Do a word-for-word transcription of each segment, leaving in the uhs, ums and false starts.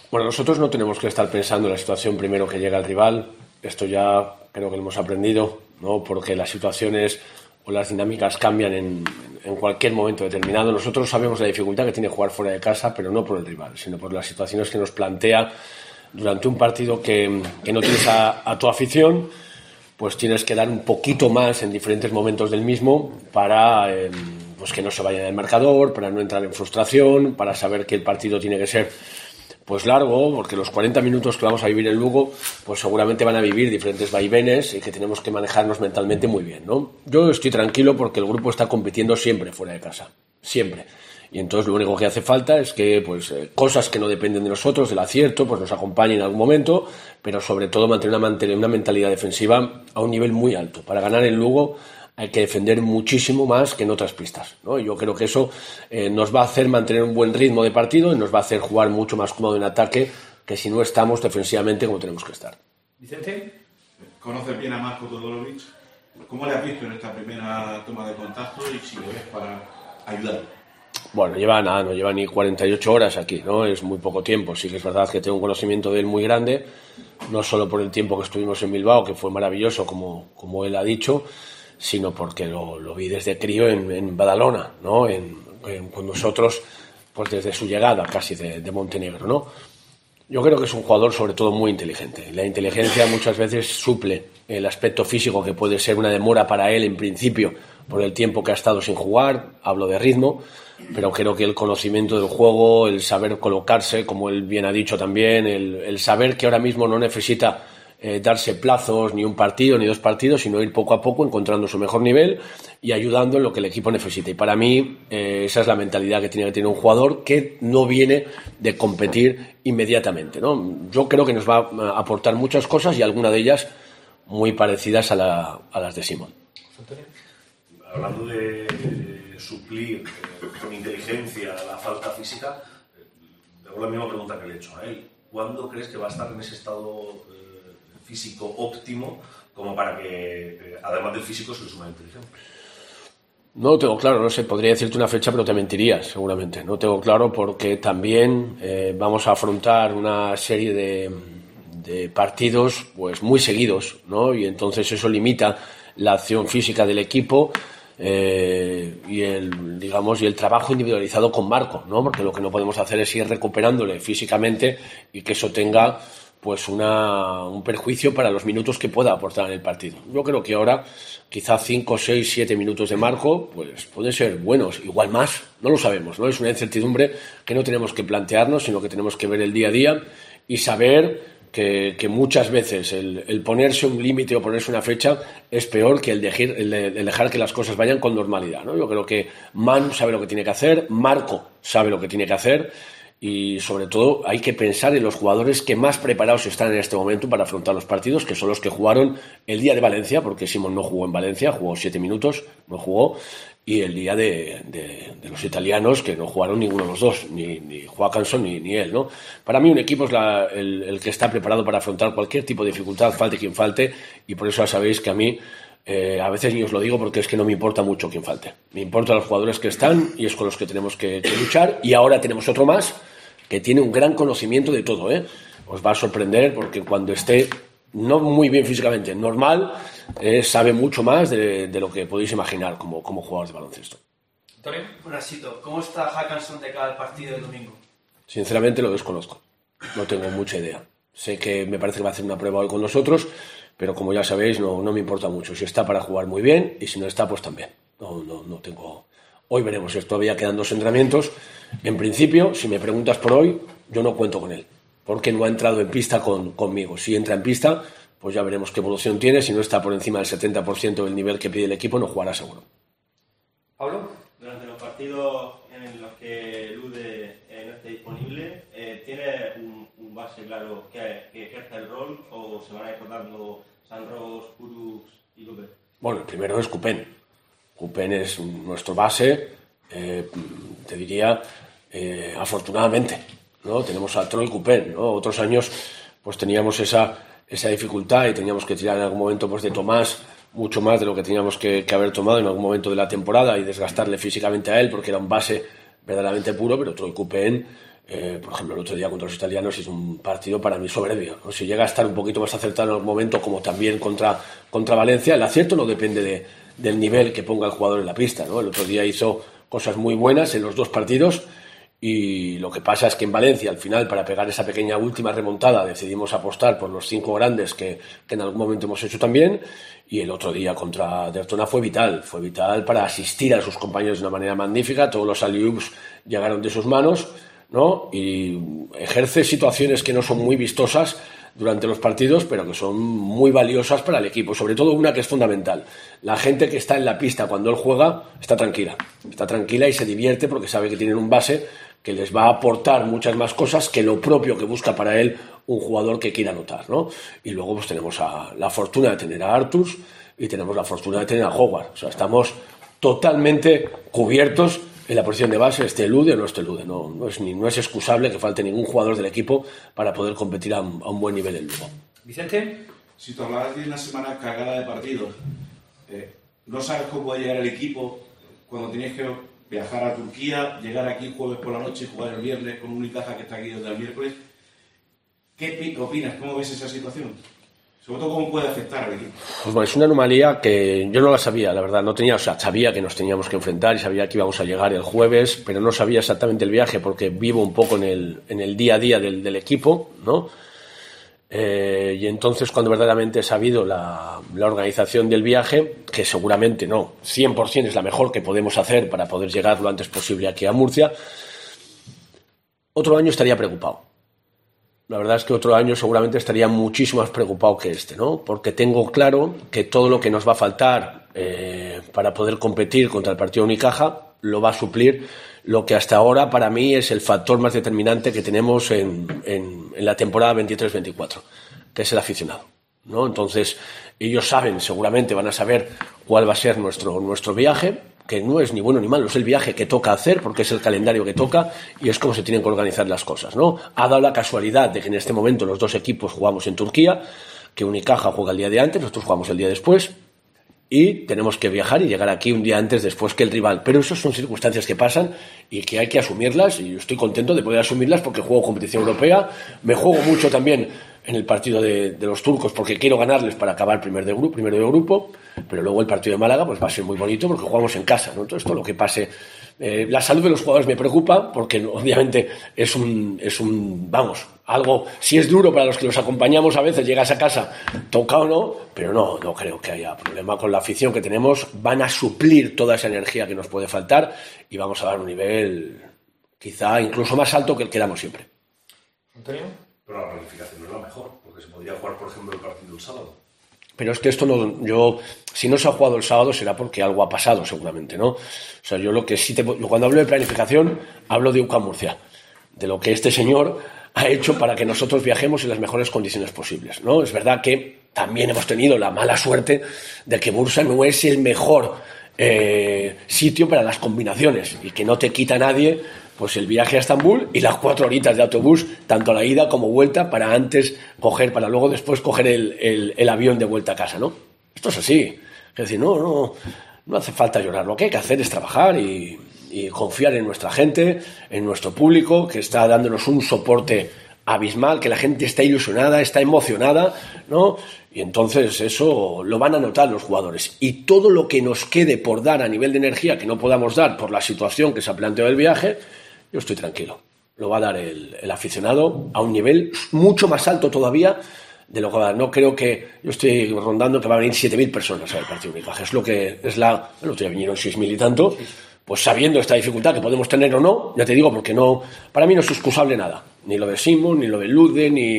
Bueno, nosotros no tenemos que estar pensando en la situación primero que llega el rival. Esto ya creo que lo hemos aprendido, ¿no? Porque las situaciones o las dinámicas cambian en, en cualquier momento determinado. Nosotros sabemos la dificultad que tiene jugar fuera de casa, pero no por el rival, sino por las situaciones que nos plantea durante un partido que, que no tienes a, a tu afición, pues tienes que dar un poquito más en diferentes momentos del mismo para eh, pues que no se vaya del marcador, para no entrar en frustración, para saber que el partido tiene que ser pues largo, porque los cuarenta minutos que vamos a vivir en Lugo, pues seguramente van a vivir diferentes vaivenes y que tenemos que manejarnos mentalmente muy bien, ¿no? Yo estoy tranquilo porque el grupo está compitiendo siempre fuera de casa, siempre. Y entonces lo único que hace falta es que pues eh, cosas que no dependen de nosotros, del acierto, pues nos acompañen en algún momento, pero sobre todo mantener una, mantener una mentalidad defensiva a un nivel muy alto. Para ganar en Lugo hay que defender muchísimo más que en otras pistas, ¿no? Yo creo que eso eh, nos va a hacer mantener un buen ritmo de partido y nos va a hacer jugar mucho más cómodo en ataque que si no estamos defensivamente como tenemos que estar. Vicente, conoces bien a Marko Todorovic. ¿Cómo le has visto en esta primera toma de contacto y si lo ves para ayudar? Bueno, lleva nada, no lleva ni cuarenta y ocho horas aquí, ¿no? Es muy poco tiempo. Sí que es verdad que tengo un conocimiento de él muy grande, no solo por el tiempo que estuvimos en Bilbao, que fue maravilloso, como, como él ha dicho, sino porque lo, lo vi desde crío en, en Badalona, ¿no? En, en, con nosotros, pues desde su llegada casi de, de Montenegro, ¿no? Yo creo que es un jugador sobre todo muy inteligente. La inteligencia muchas veces suple el aspecto físico, que puede ser una demora para él en principio por el tiempo que ha estado sin jugar, hablo de ritmo, pero creo que el conocimiento del juego, el saber colocarse, como él bien ha dicho también, el, el saber que ahora mismo no necesita eh, darse plazos, ni un partido, ni dos partidos, sino ir poco a poco encontrando su mejor nivel y ayudando en lo que el equipo necesita. Y para mí eh, esa es la mentalidad que tiene que tener un jugador que no viene de competir inmediatamente, ¿no? Yo creo que nos va a aportar muchas cosas y algunas de ellas muy parecidas a, la, a las de Simón. Hablando de, de suplir eh, con inteligencia la falta física, eh, hago la misma pregunta que le he hecho a él. ¿Cuándo crees que va a estar en ese estado eh, físico óptimo como para que, eh, además del físico, se le suma la inteligencia? No lo tengo claro, no sé, podría decirte una fecha, pero te mentiría, seguramente. No tengo claro porque también eh, vamos a afrontar una serie de, de partidos pues muy seguidos, ¿no? Y entonces eso limita la acción física del equipo. Eh, y el digamos y el trabajo individualizado con Marko, ¿no? Porque lo que no podemos hacer es ir recuperándole físicamente y que eso tenga pues una, un perjuicio para los minutos que pueda aportar en el partido. Yo creo que ahora quizá cinco, seis, siete minutos de Marko pues pueden ser buenos, igual más, no lo sabemos, ¿no? Es una incertidumbre que no tenemos que plantearnos, sino que tenemos que ver el día a día y saber Que, que muchas veces el, el ponerse un límite o ponerse una fecha es peor que el, dejar, el, el dejar que las cosas vayan con normalidad, ¿no? Yo creo que Manu sabe lo que tiene que hacer, Marko sabe lo que tiene que hacer y sobre todo hay que pensar en los jugadores que más preparados están en este momento para afrontar los partidos, que son los que jugaron el día de Valencia, porque Simón no jugó en Valencia, jugó siete minutos, no jugó, y el día de, de, de los italianos, que no jugaron ninguno de los dos, ni, ni Joaquinson ni, ni él, ¿no? Para mí un equipo es la, el, el que está preparado para afrontar cualquier tipo de dificultad, falte quien falte, y por eso ya sabéis que a mí, eh, a veces ni os lo digo porque es que no me importa mucho quien falte. Me importan los jugadores que están y es con los que tenemos que, que luchar, y ahora tenemos otro más que tiene un gran conocimiento de todo, ¿eh? Os va a sorprender porque cuando esté no muy bien físicamente, normal, eh, sabe mucho más de, de lo que podéis imaginar como, como jugador de baloncesto. Antonio, buenasito. ¿Cómo está Hackanson de cada partido del domingo? Sinceramente lo desconozco, no tengo mucha idea. Sé que me parece que va a hacer una prueba hoy con nosotros, pero como ya sabéis no, no me importa mucho. Si está para jugar muy bien y si no está pues también. No, no, no tengo... Hoy veremos, todavía quedan dos entrenamientos. En principio, si me preguntas por hoy, yo no cuento con él, porque no ha entrado en pista con, conmigo. Si entra en pista, pues ya veremos qué evolución tiene. Si no está por encima del setenta por ciento del nivel que pide el equipo, no jugará seguro. ¿Pablo? Durante los partidos en los que Lude eh, no esté disponible, eh, ¿tiene un, un base claro que, que ejerza el rol o se van a ir rotando Sanros, Purux y Lude? Bueno, el primero es Cupen. Cupen es nuestro base, eh, te diría, eh, afortunadamente, ¿no? Tenemos a Troy Cupen, ¿no? Otros años pues teníamos esa, esa dificultad y teníamos que tirar en algún momento pues de Tomás mucho más de lo que teníamos que, que haber tomado en algún momento de la temporada y desgastarle físicamente a él porque era un base verdaderamente puro, pero Troy Cupen Eh, por ejemplo, el otro día contra los italianos es un partido para mí soberbio, ¿no? Si llega a estar un poquito más acertado en el momento, como también contra, contra Valencia, el acierto no depende de, del nivel que ponga el jugador en la pista, ¿no? El otro día hizo cosas muy buenas en los dos partidos y lo que pasa es que en Valencia, al final, para pegar esa pequeña última remontada, decidimos apostar por los cinco grandes que, que en algún momento hemos hecho también, y el otro día contra Dertona fue vital, fue vital para asistir a sus compañeros de una manera magnífica, todos los alley-oops llegaron de sus manos, ¿no? Y ejerce situaciones que no son muy vistosas durante los partidos, pero que son muy valiosas para el equipo, sobre todo una que es fundamental. La gente que está en la pista cuando él juega está tranquila, está tranquila y se divierte porque sabe que tienen un base que les va a aportar muchas más cosas que lo propio que busca para él un jugador que quiera anotar, ¿no? Y luego pues tenemos a, la fortuna de tener a Arturs y tenemos la fortuna de tener a Howard. O sea, estamos totalmente cubiertos en la posición de base, esté elude o no esté elude. No, no, es, ni, no es excusable que falte ningún jugador del equipo para poder competir a un, a un buen nivel en Lugo. Vicente. Si te hablabas de una semana cargada de partidos, eh, ¿no sabes cómo puede llegar el equipo cuando tienes que viajar a Turquía, llegar aquí jueves por la noche y jugar el viernes con un Unicaja que está aquí desde el miércoles? ¿Qué opinas? ¿Cómo ves esa situación? Sobre todo, ¿cómo puede afectar al equipo? Pues bueno, es una anomalía que yo no la sabía, la verdad. No tenía, o sea, sabía que nos teníamos que enfrentar y sabía que íbamos a llegar el jueves, pero no sabía exactamente el viaje porque vivo un poco en el, en el día a día del, del equipo, ¿no? Eh, y entonces, cuando verdaderamente he sabido la, la organización del viaje, que seguramente no, cien por ciento es la mejor que podemos hacer para poder llegar lo antes posible aquí a Murcia, otro año estaría preocupado. La verdad es que otro año seguramente estaría muchísimo más preocupado que este, ¿no? Porque tengo claro que todo lo que nos va a faltar eh, para poder competir contra el partido Unicaja lo va a suplir lo que hasta ahora para mí es el factor más determinante que tenemos en, en, en la temporada veintitrés veinticuatro, que es el aficionado, ¿no? Entonces ellos saben, seguramente van a saber cuál va a ser nuestro, nuestro viaje, que no es ni bueno ni malo, es el viaje que toca hacer porque es el calendario que toca y es como se tienen que organizar las cosas, ¿no? Ha dado la casualidad de que en este momento los dos equipos jugamos en Turquía, que Unicaja juega el día de antes, nosotros jugamos el día después y tenemos que viajar y llegar aquí un día antes después que el rival, pero esas son circunstancias que pasan y que hay que asumirlas y yo estoy contento de poder asumirlas porque juego competición europea, me juego mucho también en el partido de, de los turcos porque quiero ganarles para acabar primer de grupo, primero de grupo, pero luego el partido de Málaga pues va a ser muy bonito porque jugamos en casa, ¿no? Entonces todo lo que pase, eh, la salud de los jugadores me preocupa porque obviamente es un, es un, vamos, algo, si es duro para los que los acompañamos a veces, llegas a casa, toca o no, pero no, no creo que haya problema con la afición que tenemos, van a suplir toda esa energía que nos puede faltar y vamos a dar un nivel quizá incluso más alto que el que damos siempre. Antonio. Pero la planificación no es la mejor, porque se podría jugar, por ejemplo, el partido el sábado. Pero es que esto no, yo, si no se ha jugado el sábado será porque algo ha pasado seguramente, ¿no? O sea, yo lo que sí te, cuando hablo de planificación, hablo de U C A M Murcia, de lo que este señor ha hecho para que nosotros viajemos en las mejores condiciones posibles, ¿no? Es verdad que también hemos tenido la mala suerte de que Bursa no es el mejor eh, sitio para las combinaciones y que no te quita nadie pues el viaje a Estambul y las cuatro horitas de autobús, tanto a la ida como vuelta, para antes coger, para luego después coger el, el, el avión de vuelta a casa, ¿no? Esto es así. Es decir, no, no, no hace falta llorar. Lo que hay que hacer es trabajar y, y confiar en nuestra gente, en nuestro público, que está dándonos un soporte abismal, que la gente está ilusionada, está emocionada, ¿no? Y entonces eso lo van a notar los jugadores. Y todo lo que nos quede por dar a nivel de energía que no podamos dar por la situación que se ha planteado el viaje, yo estoy tranquilo. Lo va a dar el, el aficionado a un nivel mucho más alto todavía de lo que va a dar. No creo que... Yo estoy rondando que va a venir siete mil personas al partido de Unicaja. Es lo que es la... El otro día vinieron seis mil y tanto. Pues sabiendo esta dificultad que podemos tener o no, ya te digo, porque no... Para mí no es excusable nada. Ni lo de Simon, ni lo de Lude, ni...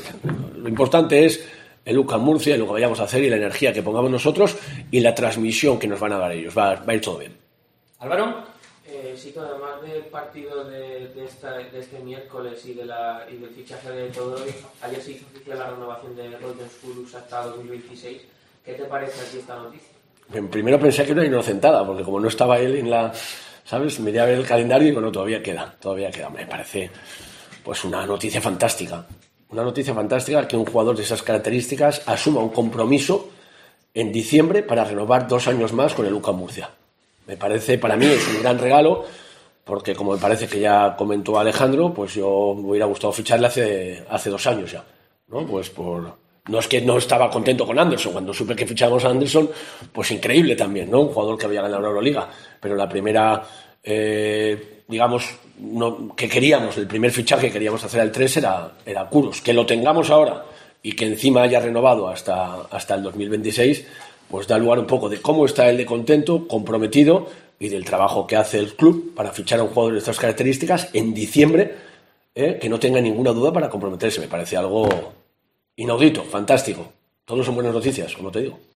Lo importante es el U C A M Murcia y lo que vayamos a hacer y la energía que pongamos nosotros y la transmisión que nos van a dar ellos. Va, va a ir todo bien. Álvaro. Eh, sí, que además del partido de, de, esta, de este miércoles y, de la, y del fichaje de Todorovic, ayer se hizo oficial la renovación de Rodgers Fulux hasta dos mil veintiséis. ¿Qué te parece aquí esta noticia? Primero pensé que era una inocentada, porque como no estaba él en la... ¿Sabes? Miré a ver el calendario y digo, no, todavía queda, todavía queda. Me parece pues una noticia fantástica. Una noticia fantástica que un jugador de esas características asuma un compromiso en diciembre para renovar dos años más con el U C A M Murcia. Me parece, para mí, es un gran regalo porque como me parece que ya comentó Alejandro, pues yo me hubiera gustado ficharle hace, hace dos años ya, ¿no? Pues por... No es que no estaba contento con Anderson. Cuando supe que fichamos a Anderson, pues increíble también, ¿no? Un jugador que había ganado la Euroliga. Pero la primera, eh, digamos, no, que queríamos, el primer fichaje que queríamos hacer al tres era, era Kuros. Que lo tengamos ahora y que encima haya renovado hasta, hasta el dos mil veintiséis, pues da lugar un poco de cómo está él de contento, comprometido y del trabajo que hace el club para fichar a un jugador de estas características en diciembre, eh, que no tenga ninguna duda para comprometerse. Me parece algo inaudito, fantástico. Todos son buenas noticias, como te digo.